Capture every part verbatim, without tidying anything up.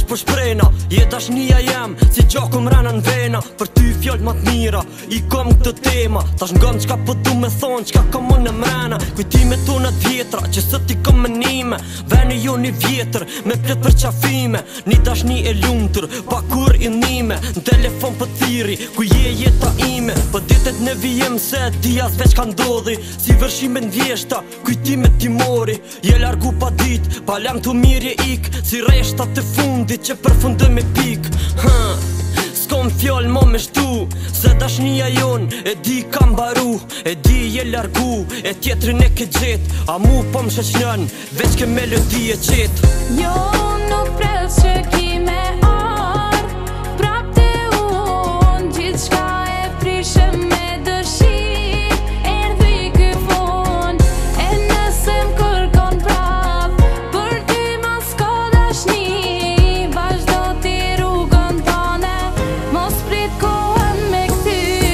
për shprejna, je dashnia jem, si gjaku mrena n'vena. Për ty fjallë ma t'mira, i kom këtë tema. Tash ngam qka po du me thonë, qka kom unë mrena. Kujtime tonët vjetra, që së ti kom menime. Veni jo një vjetër, me plët për qafime. Një dashni e lumëtër, pa kur i nime. Në telefon për thiri, ku je jeta ime. Për ditet në vijem se dijas veç ka ndodhi. Si vërshime n'vjeshta, kujtime ti mori. Je largu pa dit, pa lam të mirje ik. Si reshtat të fundit që përfundëm e pik. Ha, s'kom fjall mo me shtu, se dashnia jon e di kam baru. E di je largu, e tjetrin e ke gjet. A mu po më shëqnën, veç ke melodi e qet. Jo nuk pres që ki me ardh, prap të unë, gjithë shka e prishe me dëshir. Erdhi ky fund, e nëse m'kërkon prap, për ty mas ka dashni. Vazhdo ti rrugën tane, mos prit kohën me këty.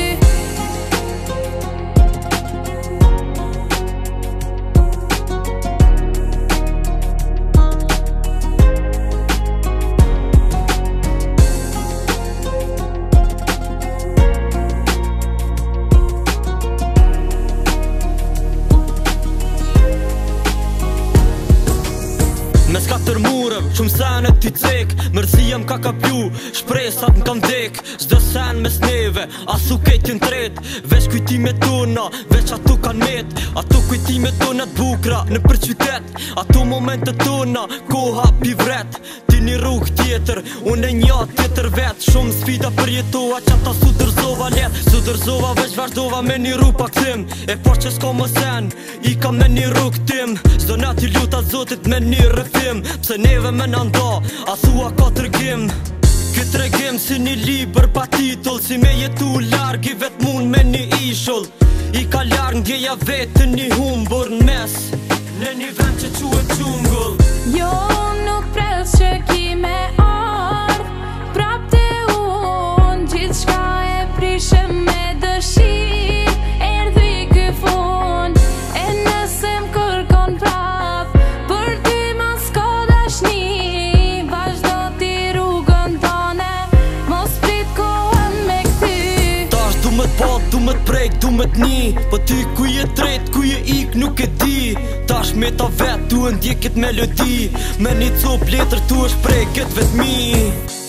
Me s'katër murëm, shumë senet t'i cek. Mërzia m'ka kapju, shpresat m'kam dek. Zdo sen mes neve, asu kejtin tret. Veç kujtime tona, veç ato kan met. Ato kujtime tona t'bukra në për qytet. Ato momente tona, koha pi vret. Ti një rrug tjetër, unë e një tjetër vet. Shumë sfida për jetoha, që ata su dërzova let. Su dërzova veç vazhdova me një rrug pa këthim. E por që s'ka më sen, i kam me një rrug tim. Zdo na t'i lutat zotit me një rëfim. Pse neve me nënda, a thua ka tërgim. Këtë regim si një liber pa titull. Si me jetu larg i vet mun me një ishull. I ka larg ngjeja vetë një humbur n'mes, në një vend që quhet gjungull. Jo nuk pres që ki me ardh, prap të unë, gjithë shka e prishe me dëshir. Erdhi ky fund, e nëse m'kërkon prap, për ty mas ka dashni. Vazhdo ti rrugën tane, mos prit kohën me këty. Tash du me t'pat, du me t'prejk, du me t'ni. Po ty ku je tret, ku je ik nuk e di. Tash me ta vet, du e ndjek këtë melodi. Me një cop letër tu është prej këtë vetmi.